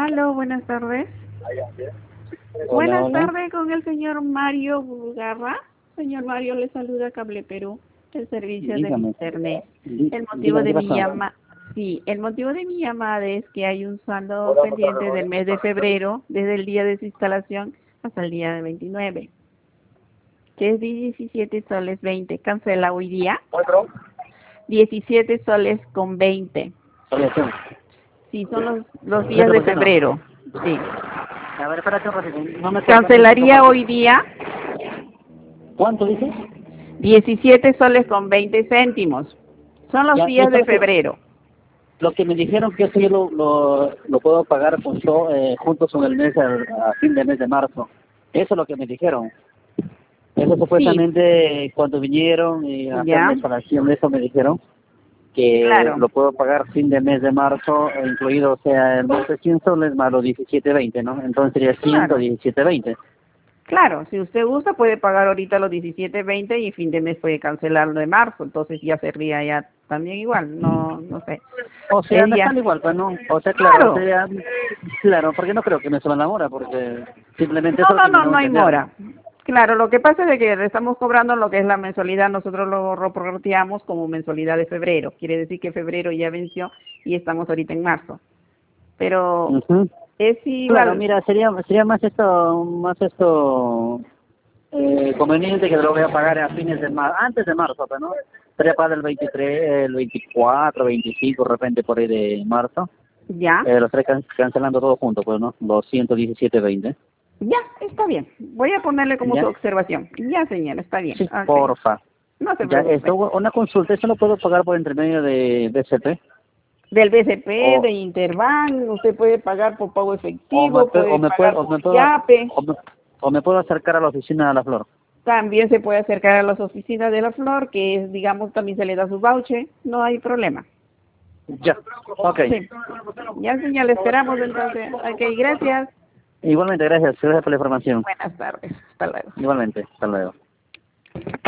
Aló, buenas tardes. Hola, Buenas hola. tardes con el señor Mario Bulgarra. Señor Mario, le saluda Cable Perú, el servicio de Dígame. internet. El motivo Dígame de qué mi pasó. el motivo de mi llamada es que hay un saldo pendiente del mes de febrero, desde el día de su instalación hasta el día de 29, que es de 17 soles 20. Cancela hoy día. 17 soles con 20. Solución. Sí, son los días Pero de ¿por qué no? febrero. Sí. A ver, espérate un ratito. No me corta mucho, Cancelaría compadre. hoy día ¿Cuánto dices? 17 soles con 20 céntimos. Son los Ya, días eso de es febrero. lo que me dijeron que eso yo lo puedo pagar juntos con el mes, a fin de mes de marzo. Eso es lo que me dijeron. Eso Sí, supuestamente cuando vinieron a hacer la ya, instalación, eso me dijeron que claro, lo puedo pagar fin de mes de marzo, incluido sea el mes de 100 soles más los 17.20, ¿no? Entonces sería claro, 117.20. claro. Si usted gusta, puede pagar ahorita los 17.20 y fin de mes puede cancelarlo de marzo. Entonces ya sería ya también igual. No sé. O sea, Es me ya. sale igual, pues no. O sea, claro, Claro. claro, porque no creo que me suban la hora, porque simplemente eso es lo que me No debo hay entender. mora. Claro, lo que pasa es de que le estamos cobrando lo que es la mensualidad, nosotros lo reporteamos como mensualidad de febrero. Quiere decir que febrero ya venció y estamos ahorita en marzo. Pero Ujú. es Claro, igual. mira, sería más esto conveniente que lo voy a pagar a fines de marzo, antes de marzo, pues, ¿no? Sería para el 23, el 24, 25, de repente por ahí de marzo. Ya, Lo estaré cancelando todo junto, pues, ¿no? Los 117.20. ya, está bien. Voy a ponerle como su ¿Ya? observación. Ya, señora, está bien. Sí, Ok. porfa. No se Ya, preocupe. una consulta, ¿eso lo puedo pagar por intermedio de BCP? Del BCP, O, de Interbank, usted puede pagar por pago o me, efectivo, pue- o puede me puedo, pagar por YAPE. o me puedo acercar a la oficina de la Flor. También se puede acercar a las oficinas de la Flor, que es, digamos, también se le da su voucher. No hay problema. Ya, ok. Sí. Ya, señor, le esperamos entonces. Ok, gracias. Igualmente, gracias por la información. Buenas tardes. Hasta luego. Igualmente, hasta luego.